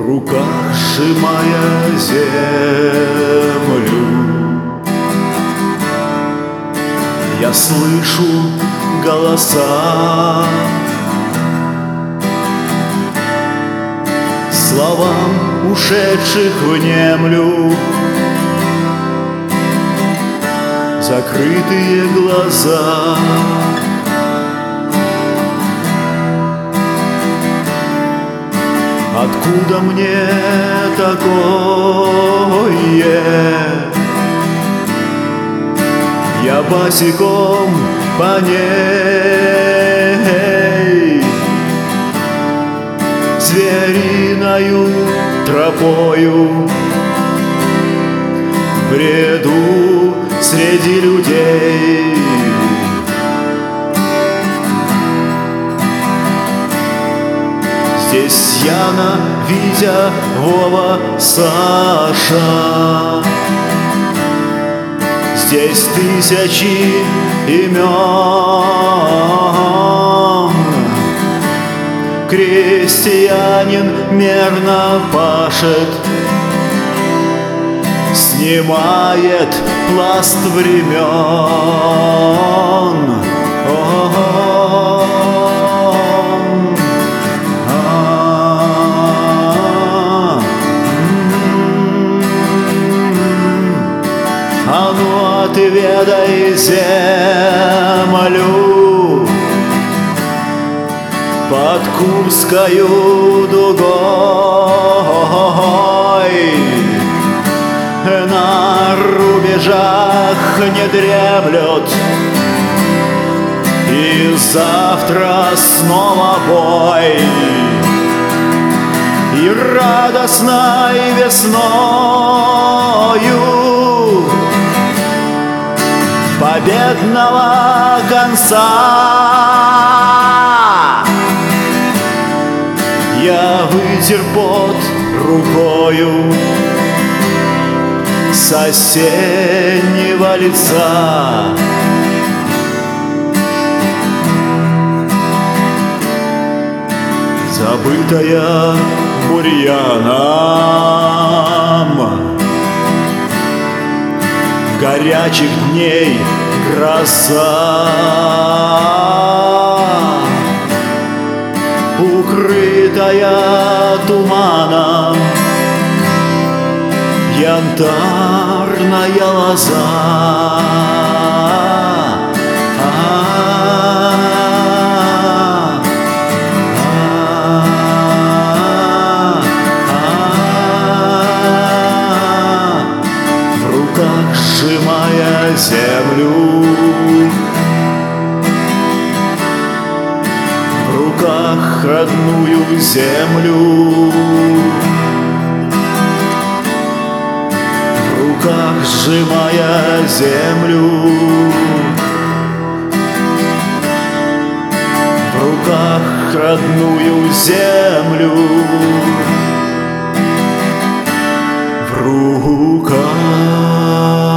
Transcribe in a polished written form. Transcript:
руках сжимая землю. Я слышу голоса, словам ушедших внемлю. Закрытые глаза, откуда мне такое? Я босиком по ней, звериною тропою бреду среди людей. Здесь Яна, Витя, Вова, Саша. Здесь тысячи имен. Крестьянин мерно пашет, снимает пласт времен. А ну отведай землю под Курскою дугой. На рубежах не дремлет, и завтра снова бой. И радостной весною победного конца я вытер пот рукою с осеннего лица. Забытая бурьяном горячих дней гроза, укрытая туманом янтарная лоза. В руках сжимая землю, в руках родную землю, в руках сжимая землю, в руках родную землю, в руках.